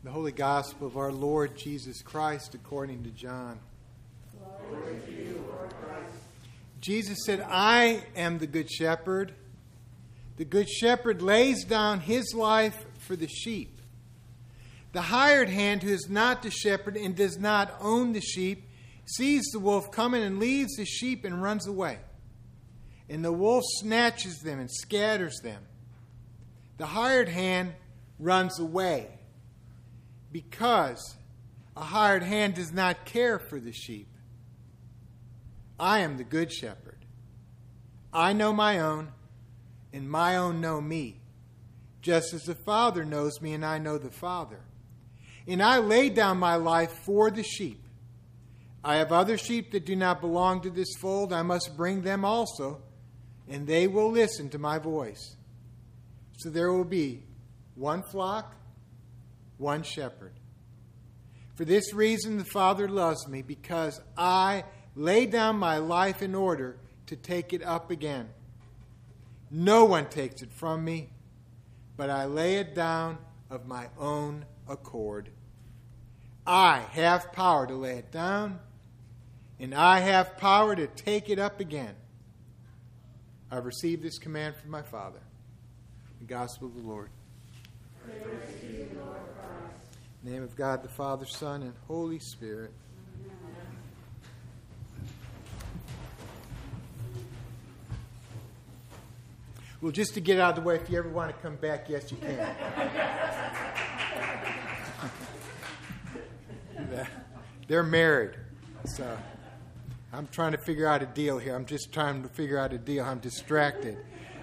The Holy Gospel of our Lord Jesus Christ according to John. Glory to you, Lord Christ. Jesus said, I am the good shepherd. The good shepherd lays down his life for the sheep. The hired hand, who is not the shepherd and does not own the sheep, sees the wolf coming and leaves the sheep and runs away. And the wolf snatches them and scatters them. The hired hand runs away, because a hired hand does not care for the sheep. I am the good shepherd. I know my own, and my own know me, just as the Father knows me, and I know the Father. And I lay down my life for the sheep. I have other sheep that do not belong to this fold. I must bring them also, and they will listen to my voice. So there will be one flock, one shepherd. For this reason the Father loves me, because I lay down my life in order to take it up again. No one takes it from me, but I lay it down of my own accord. I have power to lay it down, and I have power to take it up again. I've received this command from my Father. The Gospel of the Lord. Praise to you, Lord Christ. In the name of God, the Father, Son, and Holy Spirit. Well, just to get out of the way, if you ever want to come back, yes, you can. They're married. So I'm trying to figure out a deal here. I'm just trying to figure out a deal. I'm distracted.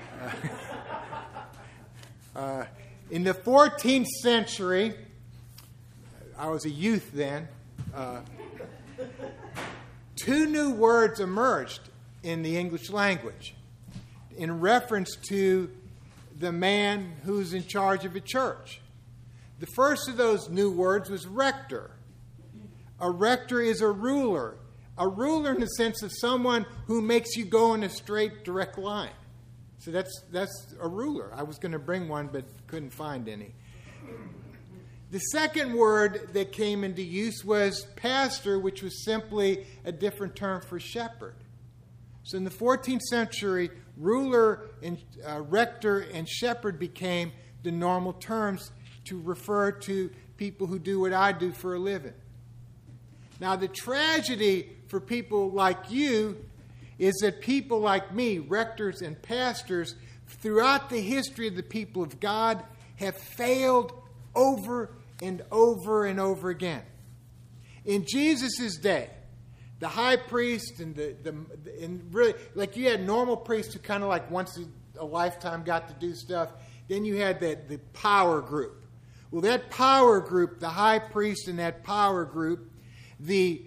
In the 14th century, I was a youth then, two new words emerged in the English language in reference to the man who's in charge of a church. The first of those new words was rector. A rector is a ruler. A ruler in the sense of someone who makes you go in a straight, direct line. So that's a ruler. I was going to bring one, but couldn't find any. The second word that came into use was pastor, which was simply a different term for shepherd. So in the 14th century, ruler and rector and shepherd became the normal terms to refer to people who do what I do for a living. Now, the tragedy for people like you is that people like me, rectors and pastors, throughout the history of the people of God, have failed over and over and over again. In Jesus' day, the high priest and really, like you had normal priests who kind of like once a lifetime got to do stuff. Then you had the power group. Well, that power group, the high priest and that power group, the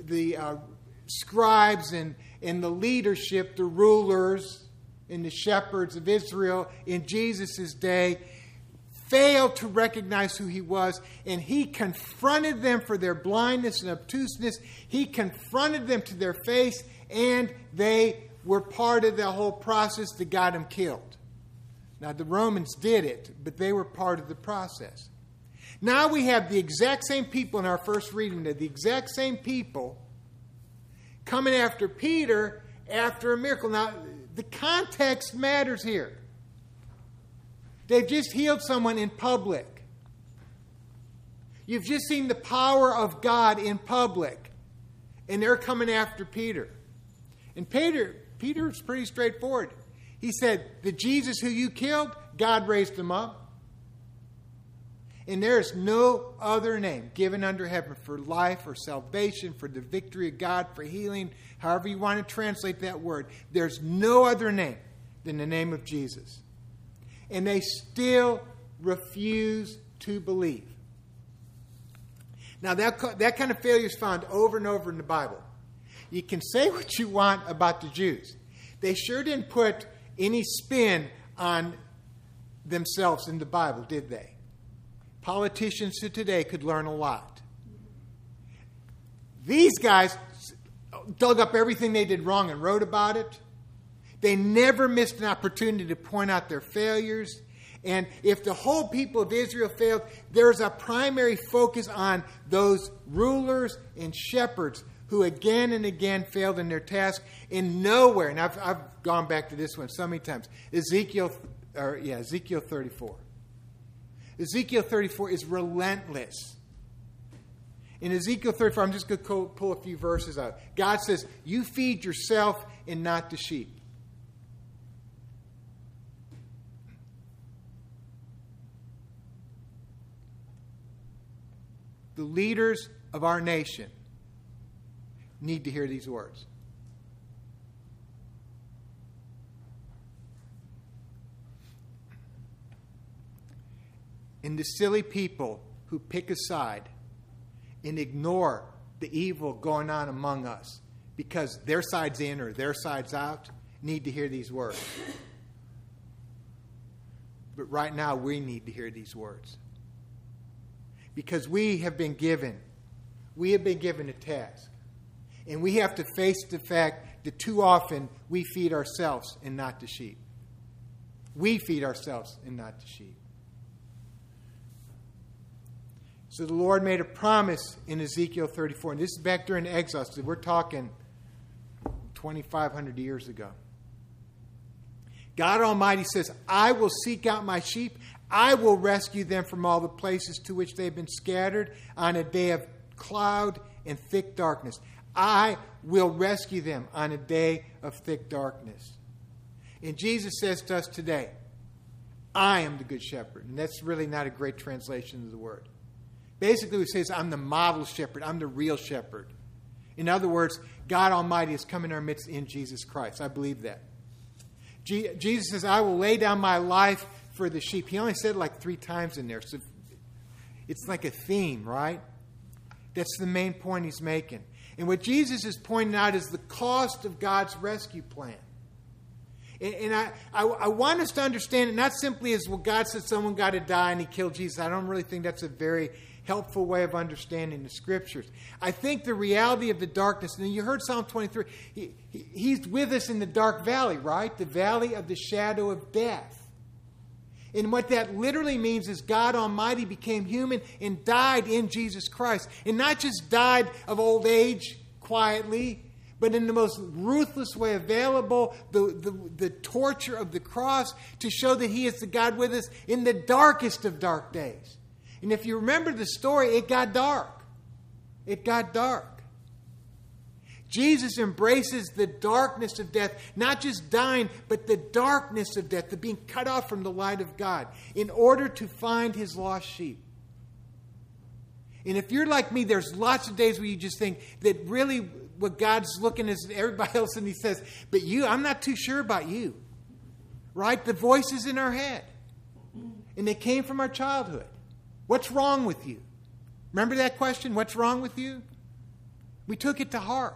scribes and the leadership, the rulers and the shepherds of Israel in Jesus' day, failed to recognize who he was, and he confronted them for their blindness and obtuseness. He confronted them to their face, and they were part of the whole process that got him killed. Now, the Romans did it, but they were part of the process. Now we have the exact same people in our first reading, the exact same people coming after Peter after a miracle. Now, the context matters here. They've just healed someone in public. You've just seen the power of God in public. And they're coming after Peter. And Peter's pretty straightforward. He said, the Jesus who you killed, God raised him up. And there is no other name given under heaven for life or salvation, for the victory of God, for healing, however you want to translate that word. There's no other name than the name of Jesus. And they still refuse to believe. Now, that kind of failure is found over and over in the Bible. You can say what you want about the Jews. They sure didn't put any spin on themselves in the Bible, did they? Politicians of today could learn a lot. These guys dug up everything they did wrong and wrote about it. They never missed an opportunity to point out their failures. And if the whole people of Israel failed, there's a primary focus on those rulers and shepherds who again and again failed in their task. In nowhere, and I've gone back to this one so many times, Ezekiel 34. Ezekiel 34 is relentless. In Ezekiel 34, I'm just going to pull a few verses out. God says, you feed yourself and not the sheep. The leaders of our nation need to hear these words. And the silly people who pick a side and ignore the evil going on among us because their side's in or their side's out need to hear these words. But right now we need to hear these words. Because we have been given a task. And we have to face the fact that too often we feed ourselves and not the sheep. We feed ourselves and not the sheep. So the Lord made a promise in Ezekiel 34. And this is back during Exodus. So we're talking 2,500 years ago. God Almighty says, I will seek out my sheep. I will rescue them from all the places to which they've been scattered on a day of cloud and thick darkness. I will rescue them on a day of thick darkness. And Jesus says to us today, I am the good shepherd. And that's really not a great translation of the word. Basically, he says, I'm the model shepherd. I'm the real shepherd. In other words, God Almighty has come in our midst in Jesus Christ. I believe that. Jesus says, I will lay down my life for the sheep. He only said it like 3 times in there. So it's like a theme, right? That's the main point he's making. And what Jesus is pointing out is the cost of God's rescue plan. And I want us to understand it not simply as, well, God said someone got to die and he killed Jesus. I don't really think that's a very helpful way of understanding the Scriptures. I think the reality of the darkness, and you heard Psalm 23, he's with us in the dark valley, right? The valley of the shadow of death. And what that literally means is God Almighty became human and died in Jesus Christ. And not just died of old age quietly, but in the most ruthless way available, the torture of the cross to show that he is the God with us in the darkest of dark days. And if you remember the story, it got dark. It got dark. Jesus embraces the darkness of death, not just dying, but the darkness of death, the being cut off from the light of God, in order to find his lost sheep. And if you're like me, there's lots of days where you just think that really what God's looking at everybody else and he says, but you, I'm not too sure about you. Right? The voices in our head. And they came from our childhood. What's wrong with you? Remember that question? What's wrong with you? We took it to heart.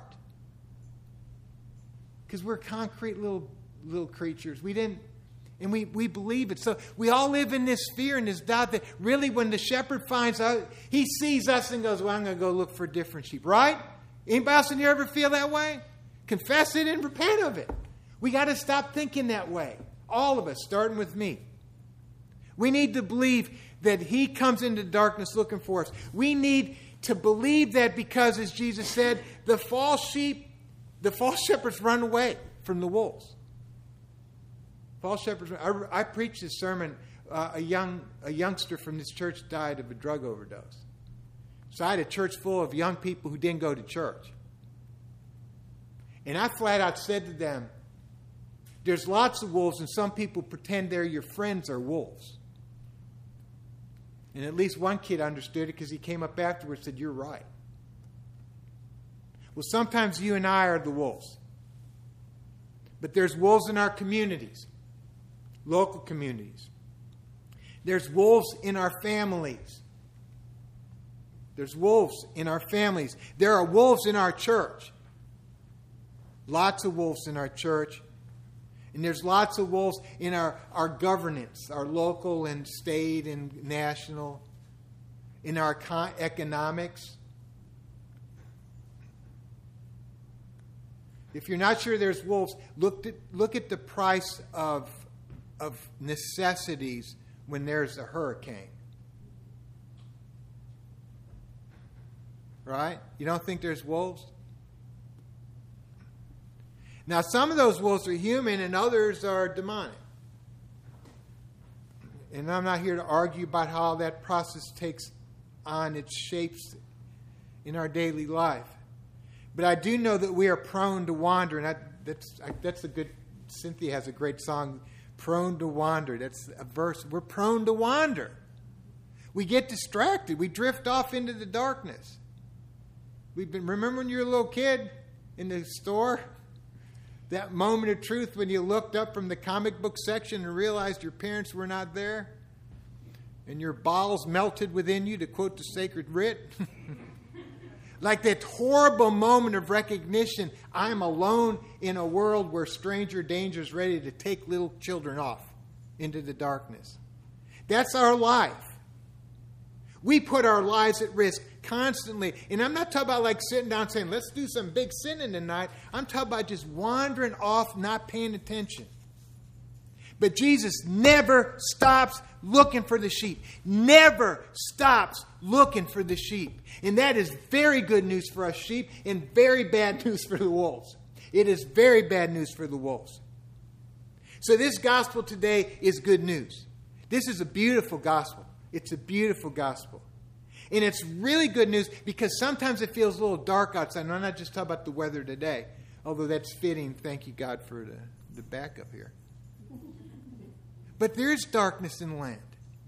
Because we're concrete little creatures. We didn't, and we believe it. So we all live in this fear and this doubt that really when the shepherd finds out, he sees us and goes, well, I'm going to go look for different sheep. Right? Anybody else in here ever feel that way? Confess it and repent of it. We got to stop thinking that way. All of us, starting with me. We need to believe that he comes into darkness looking for us. We need to believe that because, as Jesus said, the false shepherds run away from the wolves. False shepherds. I preached this sermon. A youngster from this church died of a drug overdose. So I had a church full of young people who didn't go to church. And I flat out said to them, there's lots of wolves and some people pretend they're your friends are wolves. And at least one kid understood it because he came up afterwards and said, you're right. Well, sometimes you and I are the wolves. But there's wolves in our communities, local communities. There's wolves in our families. There's wolves in our families. There are wolves in our church. Lots of wolves in our church. And there's lots of wolves in our governance, our local and state and national, in our economics. If you're not sure there's wolves, look at the price of necessities when there's a hurricane. Right? You don't think there's wolves? Now, some of those wolves are human and others are demonic. And I'm not here to argue about how that process takes on its shapes in our daily life. But I do know that we are prone to wander. And that's a good, Cynthia has a great song, Prone to Wander. That's a verse. We're prone to wander. We get distracted. We drift off into the darkness. Remember when you were a little kid in the store? That moment of truth when you looked up from the comic book section and realized your parents were not there? And your bowels melted within you, to quote the sacred writ? Like that horrible moment of recognition, I'm alone in a world where stranger danger is ready to take little children off into the darkness. That's our life. We put our lives at risk constantly. And I'm not talking about like sitting down saying, let's do some big sinning tonight. I'm talking about just wandering off, not paying attention. But Jesus never stops looking for the sheep. Never stops looking for the sheep. And that is very good news for us sheep and very bad news for the wolves. It is very bad news for the wolves. So this gospel today is good news. This is a beautiful gospel. It's a beautiful gospel. And it's really good news because sometimes it feels a little dark outside. And I'm not just talking about the weather today, although that's fitting. Thank you, God, for the backup here. But there's darkness in the land.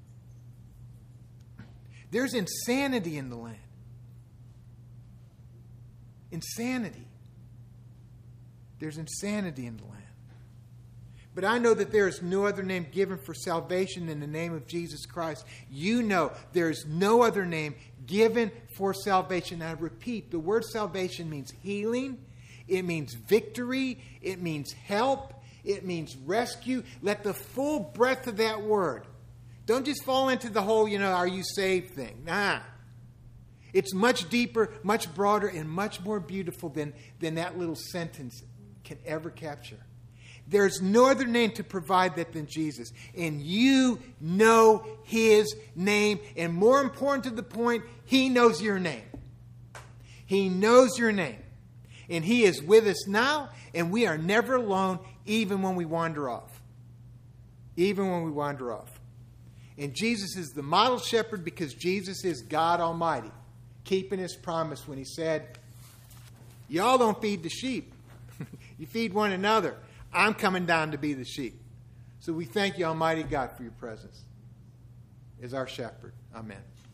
There's insanity in the land. Insanity. There's insanity in the land. But I know that there is no other name given for salvation than the name of Jesus Christ. You know there is no other name given for salvation. I repeat, the word salvation means healing. It means victory. It means help. It means rescue. Let the full breadth of that word. Don't just fall into the whole, are you saved thing. Nah. It's much deeper, much broader, and much more beautiful than that little sentence can ever capture. There's no other name to provide that than Jesus. And you know his name. And more important to the point, he knows your name. He knows your name. And he is with us now. And we are never alone, even when we wander off. Even when we wander off. And Jesus is the model shepherd because Jesus is God Almighty, keeping his promise when he said, y'all don't feed the sheep. You feed one another. I'm coming down to be the sheep. So we thank you, Almighty God, for your presence as our shepherd. Amen.